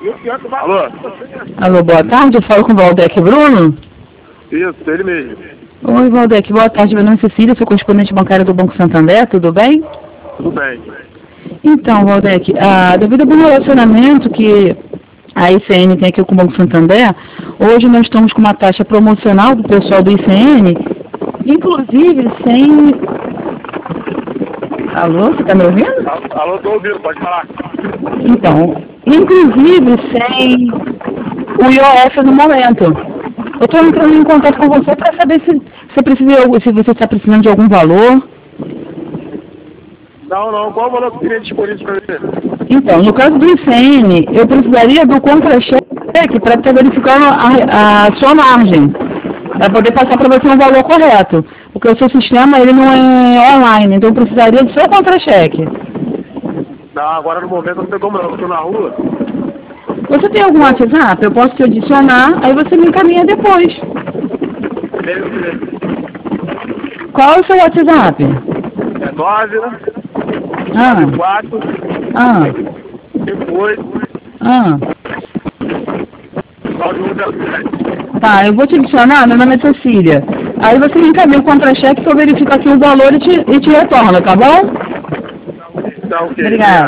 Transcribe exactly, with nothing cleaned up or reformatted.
Alô? Alô, boa tarde, eu falo com o Valdec Bruno. Isso, ele mesmo. Oi, Valdec, boa tarde, meu nome é Cecília, sou correspondente bancária do Banco Santander, tudo bem? Tudo bem. Então, Valdec, ah, devido ao bom relacionamento que a I C N tem aqui com o Banco Santander, hoje nós estamos com uma taxa promocional do pessoal do I C N, inclusive sem... Alô, você está me ouvindo? Alô, tô ouvindo, pode falar. Então, inclusive sem o I O F no momento. Eu estou entrando em contato com você para saber se, se, precisa, se você está precisando de algum valor. Não, não, qual o valor que teria disponível para você? Então, no caso do I C N, eu precisaria do contra-cheque para estar verificando a, a sua margem, para poder passar para você um valor correto. Porque o seu sistema ele não é online, então eu precisaria do seu contra-cheque. Não, agora no momento não tem como não, eu estou na rua. Você tem algum WhatsApp? Eu posso te adicionar, aí você me encaminha depois. Beleza, beleza. Qual é o seu WhatsApp? É nove, né? Ah, quatro, ah, cinco, oito, ah. nove, um, zero, sete. Tá, eu vou te adicionar, meu nome é Cecília. Aí você me encaminha o contra-cheque que eu verifico aqui o valor e te, e te retorno, tá bom? Tá ok. Obrigada.